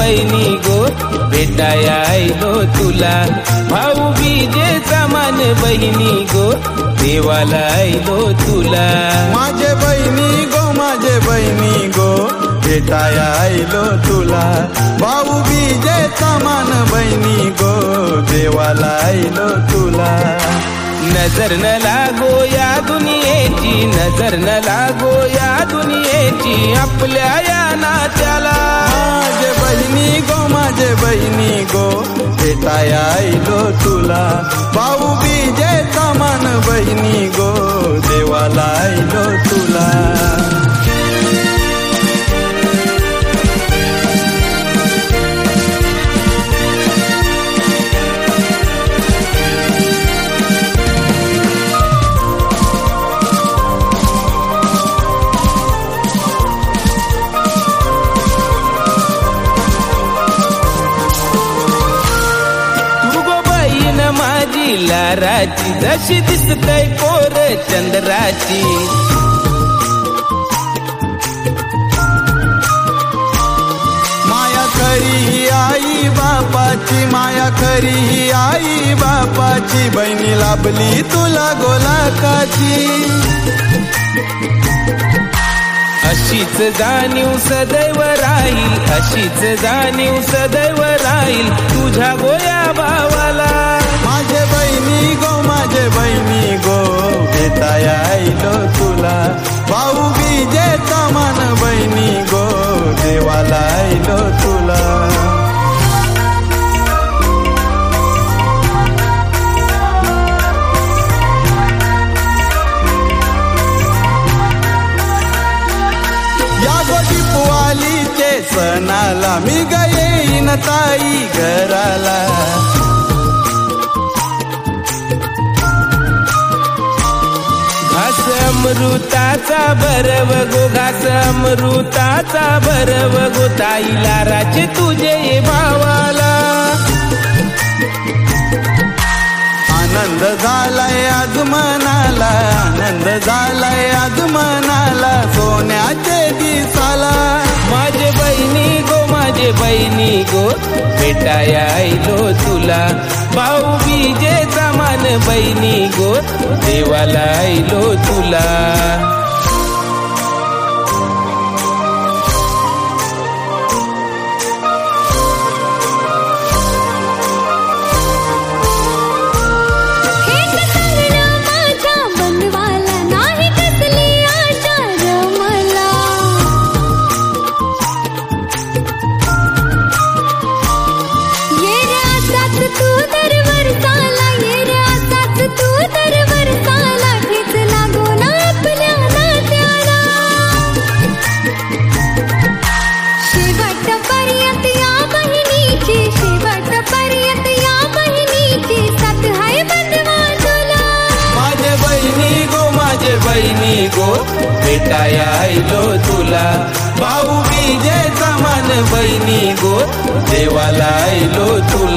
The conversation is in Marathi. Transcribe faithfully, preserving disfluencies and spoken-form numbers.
बहिणी गो भेटाया आयलो तुला भाऊ बीजे समान बहिणी गो देवाला आयलो तुला माझे बहिणी गो माझे बहिणी गो भेटाया आयलो तुला भाऊ बीजे समान बहिणी गो देवाला आयलो तुला नजर न लागो या दुनियेची नजर न लागो या दुनियेची आपल्या या नात्याला माझे बहिणी गो माझे बहिणी गो भेटाया आयलो तुला भाऊ बीजे समान बहिणी गो देवाला आयलो तुला लाराची जशी दिसतय कोर चंद्राची माया खरी आई बापाची माया खरी आई बापाची बहिणी लाभली तुला गोलाकाची अशीच जाणीव सदैव राहील अशीच जाणीव सदैव राहील तुझ्या गोया भावाला माझे बहिणी गो माझे बहिणी गो भेटाया आयलो तुला भाऊ बीजे समान बहिणी गो देवाला आयलो तुला या गोटी पुवालीचे सणाला मी गयेन ताई घराला घास अमृताचा भरव गो घास अमृताचा भरव गो ताई लाराचे तुझे भावाला आनंद झालाय आज मनाला आनंद झालाय आज मनाला सोन्याचे दिसाला माझे बहिणी गो माझे बहिणी गो भेटाया आयलो तुला भाऊ बीजे समान बहिणी गो देवाला आयलो तुला बहिणी गो भेटाया आयलो तुला भाऊ बीजे समान बहिणी गो देवाला आयलो तुला